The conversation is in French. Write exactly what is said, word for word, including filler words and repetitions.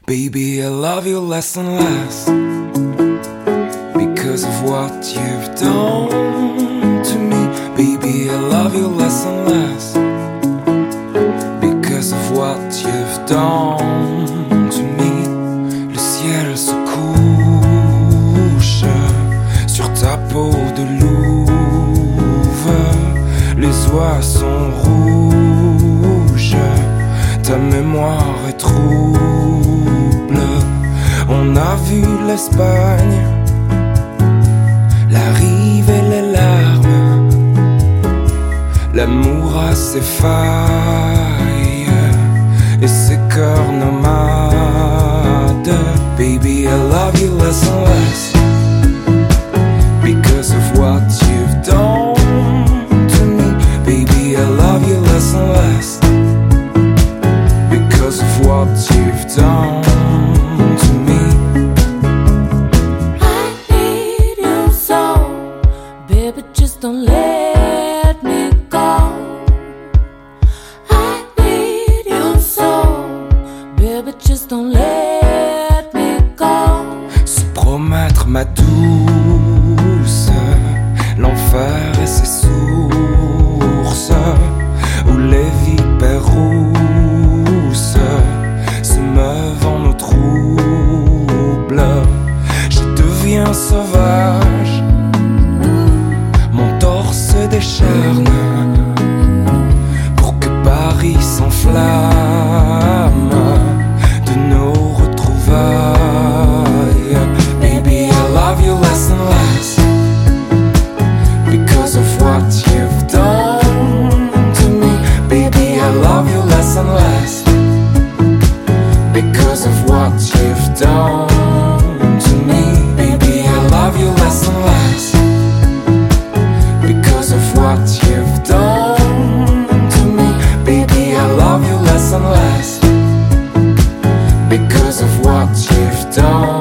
Baby, I love you less and less because of what you've done to me. Baby, I love you less and less because of what you've done to me. Le ciel se couche sur ta peau de louve. Les oies sont rouges, ta mémoire est trouble. On a vu l'Espagne, la rive et les larmes. L'amour a ses failles et ses cœurs nomades. Baby, I love you less and less because of what you've done to me. Baby, I love you less and less because of what you've done to me. I need you so, baby, just don't let me go. I need you so, baby, just don't let me go. Se promettre ma douce, l'enfer et ses sources, où les vipères rousses se meuvent en eau trouble. Je deviens sauvage, mon torse décharne pour que Paris s'enflamme de nos retrouvailles. Baby, I love you less and less because of what you've done to me. Baby, I love you less and less because of what you've done to me. Baby, I love you less and less because of what you've done to me. Baby, I love you less and less because of what you've done.